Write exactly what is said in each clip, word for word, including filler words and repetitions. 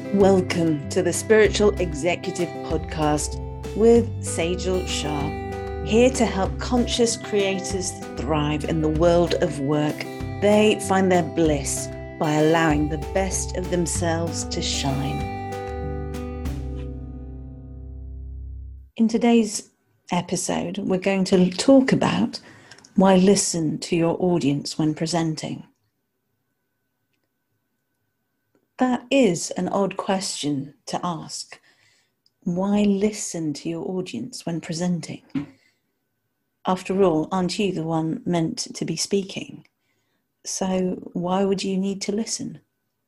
Welcome to the Spiritual Executive Podcast with Sejal Shah, here to help conscious creators thrive in the world of work. They find their bliss by allowing the best of themselves to shine. In today's episode, we're going to talk about why listen to your audience when presenting. That is an odd question to ask. Why listen to your audience when presenting? After all, aren't you the one meant to be speaking? So why would you need to listen?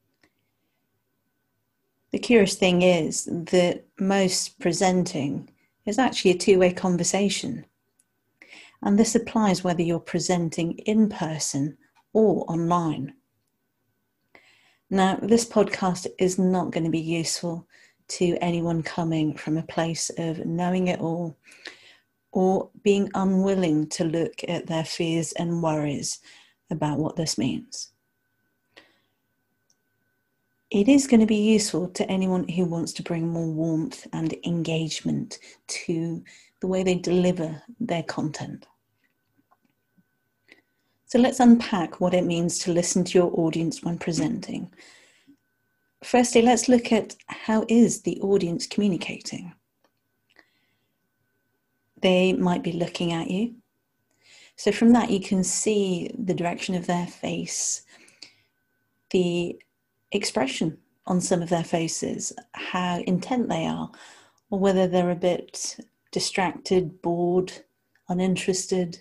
The curious thing is that most presenting is actually a two-way conversation. And this applies whether you're presenting in person or online. Now, this podcast is not going to be useful to anyone coming from a place of knowing it all or being unwilling to look at their fears and worries about what this means. It is going to be useful to anyone who wants to bring more warmth and engagement to the way they deliver their content. So let's unpack what it means to listen to your audience when presenting. Firstly, let's look at how is the audience communicating. They might be looking at you. So from that, you can see the direction of their face, the expression on some of their faces, how intent they are, or whether they're a bit distracted, bored, uninterested.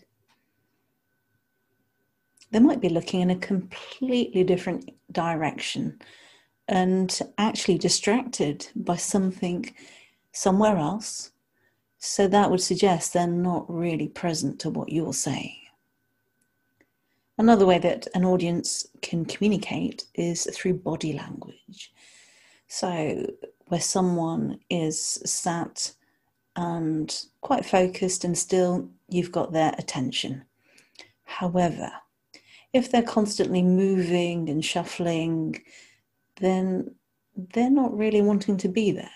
They might be looking in a completely different direction and actually distracted by something somewhere else. So that would suggest they're not really present to what you're saying. Another way that an audience can communicate is through body language. So where someone is sat and quite focused and still, you've got their attention. However, if they're constantly moving and shuffling, then they're not really wanting to be there.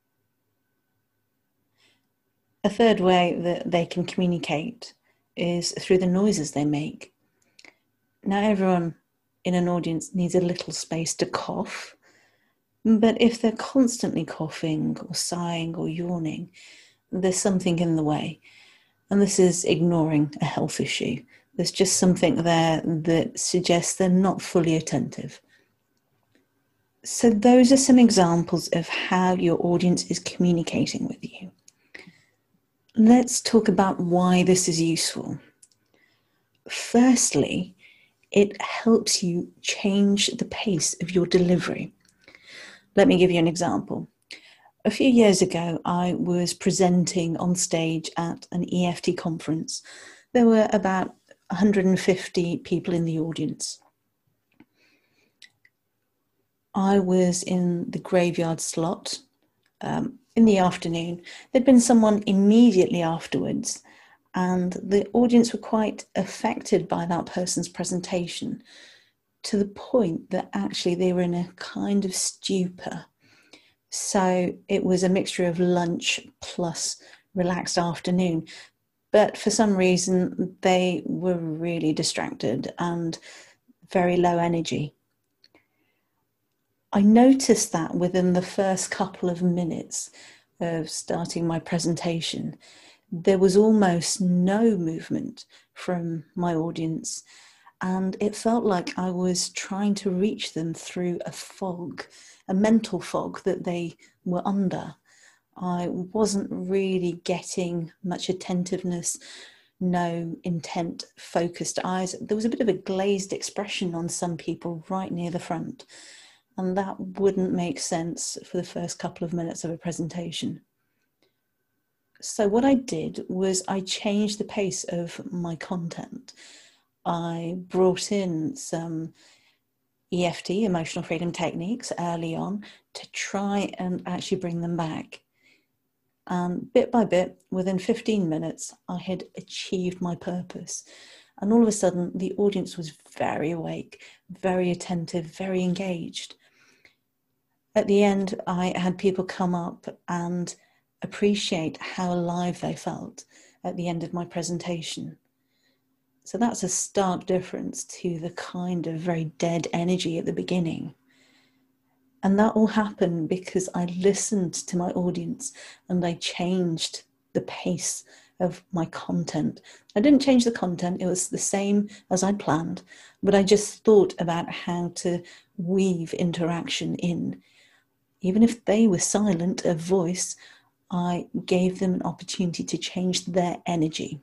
A third way that they can communicate is through the noises they make. Now, everyone in an audience needs a little space to cough, but if they're constantly coughing or sighing or yawning, there's something in the way. And this is ignoring a health issue. There's just something there that suggests they're not fully attentive. So those are some examples of how your audience is communicating with you. Let's talk about why this is useful. Firstly, it helps you change the pace of your delivery. Let me give you an example. A few years ago, I was presenting on stage at an E F T conference. There were about one hundred fifty people in the audience. I was in the graveyard slot um, in the afternoon. There'd been someone immediately afterwards, and the audience were quite affected by that person's presentation to the point that actually they were in a kind of stupor. So it was a mixture of lunch plus relaxed afternoon. But for some reason, they were really distracted and very low energy. I noticed that within the first couple of minutes of starting my presentation, there was almost no movement from my audience, and it felt like I was trying to reach them through a fog, a mental fog that they were under. I wasn't really getting much attentiveness, no intent, focused eyes. There was a bit of a glazed expression on some people right near the front, and that wouldn't make sense for the first couple of minutes of a presentation. So what I did was I changed the pace of my content. I brought in some E F T, emotional freedom techniques, early on to try and actually bring them back. And bit by bit, within fifteen minutes, I had achieved my purpose. And all of a sudden, the audience was very awake, very attentive, very engaged. At the end, I had people come up and appreciate how alive they felt at the end of my presentation. So that's a stark difference to the kind of very dead energy at the beginning. And that all happened because I listened to my audience and I changed the pace of my content. I didn't change the content, it was the same as I'd planned, but I just thought about how to weave interaction in. Even if they were silent of voice, I gave them an opportunity to change their energy.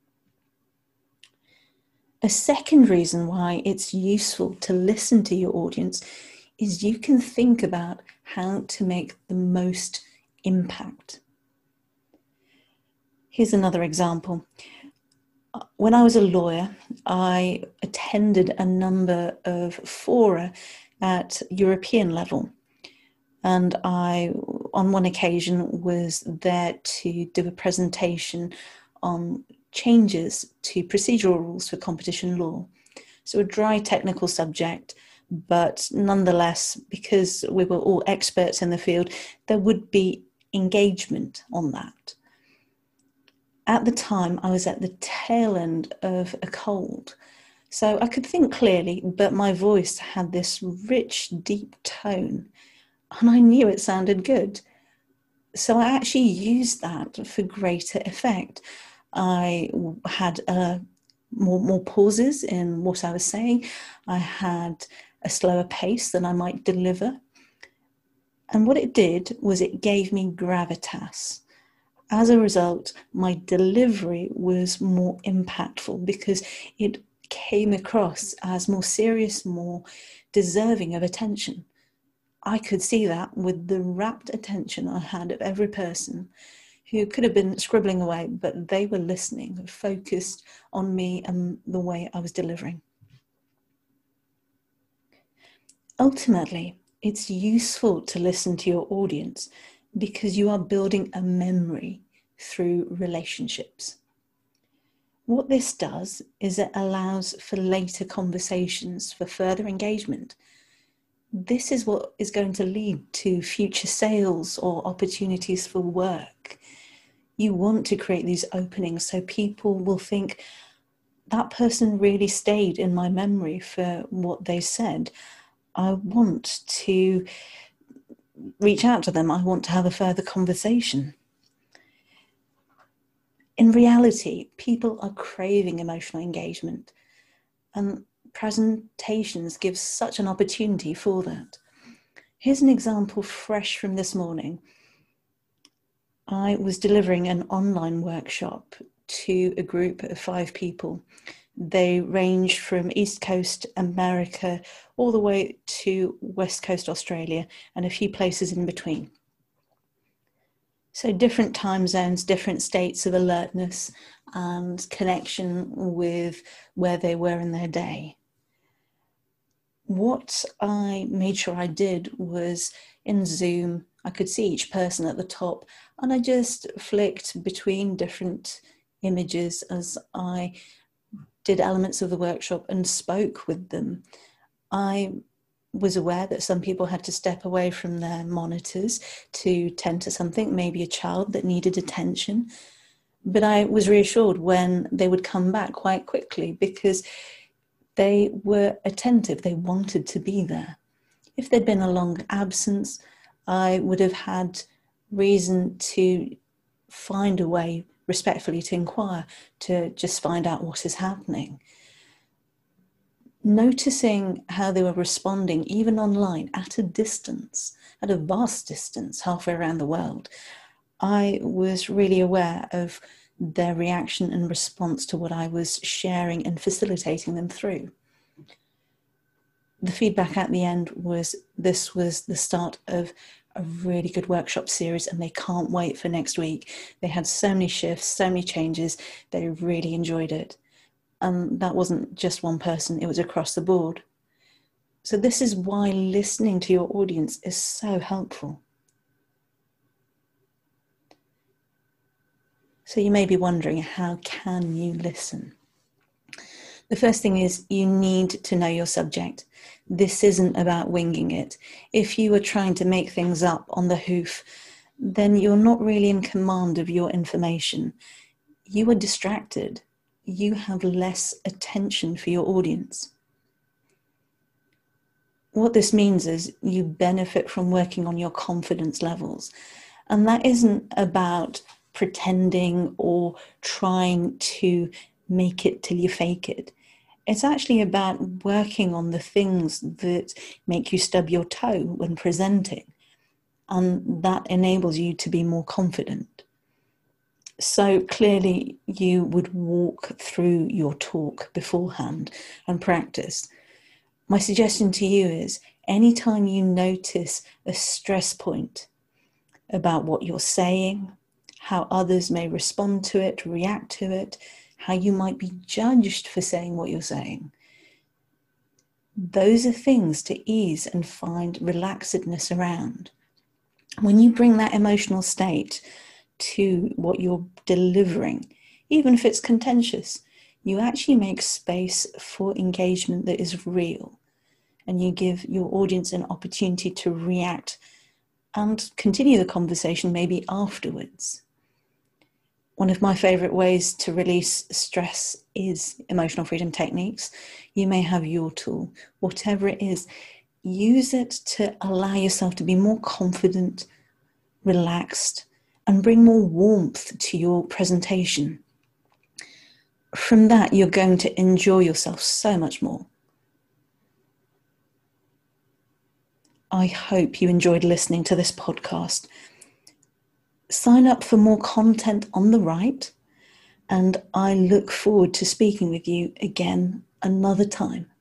A second reason why it's useful to listen to your audience is you can think about how to make the most impact. Here's another example. When I was a lawyer, I attended a number of fora at European level. And I, on one occasion, was there to do a presentation on changes to procedural rules for competition law. So a dry technical subject, but nonetheless, because we were all experts in the field, there would be engagement on that. At the time, I was at the tail end of a cold, so I could think clearly, but my voice had this rich, deep tone, and I knew it sounded good. So I actually used that for greater effect. I had uh, more, more pauses in what I was saying. I had a slower pace than I might deliver. And what it did was it gave me gravitas. As a result, my delivery was more impactful because it came across as more serious, more deserving of attention. I could see that with the rapt attention I had of every person who could have been scribbling away, but they were listening, focused on me and the way I was delivering. Ultimately, it's useful to listen to your audience because you are building a memory through relationships. What this does is it allows for later conversations, for further engagement. This is what is going to lead to future sales or opportunities for work. You want to create these openings so people will think, that person really stayed in my memory for what they said. I want to reach out to them. I want to have a further conversation. In reality, people are craving emotional engagement, and presentations give such an opportunity for that. Here's an example fresh from this morning. I was delivering an online workshop to a group of five people. They ranged from East Coast America all the way to West Coast Australia and a few places in between. So different time zones, different states of alertness and connection with where they were in their day. What I made sure I did was in Zoom, I could see each person at the top and I just flicked between different images as I did elements of the workshop and spoke with them. I was aware that some people had to step away from their monitors to tend to something, maybe a child that needed attention. But I was reassured when they would come back quite quickly because they were attentive, they wanted to be there. If there'd been a long absence, I would have had reason to find a way respectfully to inquire, to just find out what is happening. Noticing how they were responding, even online, at a distance, at a vast distance, halfway around the world, I was really aware of their reaction and response to what I was sharing and facilitating them through. The feedback at the end was this was the start of a really good workshop series and they can't wait for next week. They had so many shifts, so many changes, they really enjoyed it. And that wasn't just one person, it was across the board. So this is why listening to your audience is so helpful. So you may be wondering, how can you listen? The first thing is you need to know your subject. This isn't about winging it. If you are trying to make things up on the hoof, then you're not really in command of your information. You are distracted. You have less attention for your audience. What this means is you benefit from working on your confidence levels. And that isn't about pretending or trying to make it till you fake it. It's actually about working on the things that make you stub your toe when presenting. And that enables you to be more confident. So clearly you would walk through your talk beforehand and practice. My suggestion to you is anytime you notice a stress point about what you're saying, how others may respond to it, react to it, how you might be judged for saying what you're saying, those are things to ease and find relaxedness around. When you bring that emotional state to what you're delivering, even if it's contentious, you actually make space for engagement that is real, and you give your audience an opportunity to react and continue the conversation maybe afterwards. One of my favorite ways to release stress is emotional freedom techniques. You may have your tool, whatever it is, use it to allow yourself to be more confident, relaxed, and bring more warmth to your presentation. From that, you're going to enjoy yourself so much more. I hope you enjoyed listening to this podcast. Sign up for more content on the right, and I look forward to speaking with you again another time.